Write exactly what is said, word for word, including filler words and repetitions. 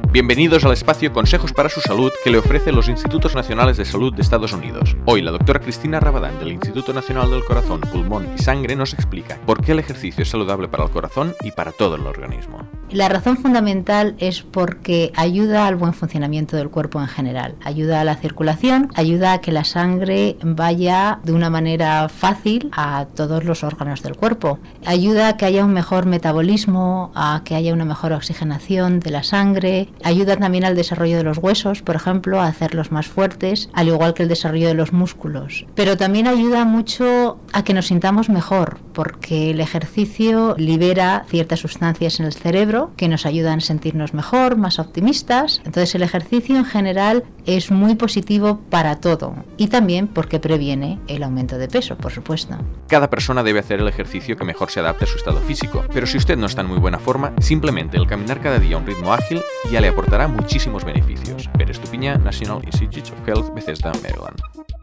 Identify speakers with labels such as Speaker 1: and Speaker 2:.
Speaker 1: Bienvenidos al espacio Consejos para su Salud que le ofrece los Institutos Nacionales de Salud de Estados Unidos. Hoy la doctora Cristina Rabadán del Instituto Nacional del Corazón, Pulmón y Sangre nos explica por qué el ejercicio es saludable para el corazón y para todo el organismo.
Speaker 2: La razón fundamental es porque ayuda al buen funcionamiento del cuerpo en general, ayuda a la circulación, ayuda a que la sangre vaya de una manera fácil a todos los órganos del cuerpo, ayuda a que haya un mejor metabolismo, a que haya una mejor oxigenación de la sangre, ayuda también al desarrollo de los huesos, por ejemplo, a hacerlos más fuertes, al igual que el desarrollo de los músculos, pero también ayuda mucho a que nos sintamos mejor, porque el ejercicio libera ciertas sustancias en el cerebro que nos ayudan a sentirnos mejor, más optimistas. Entonces el ejercicio en general es muy positivo para todo y también porque previene el aumento de peso, por supuesto.
Speaker 1: Cada persona debe hacer el ejercicio que mejor se adapte a su estado físico, pero si usted no está en muy buena forma, simplemente el caminar cada día a un ritmo ágil ya le aportará muchísimos beneficios. Pere Estupiñán, National Institute of Health, Bethesda, Maryland.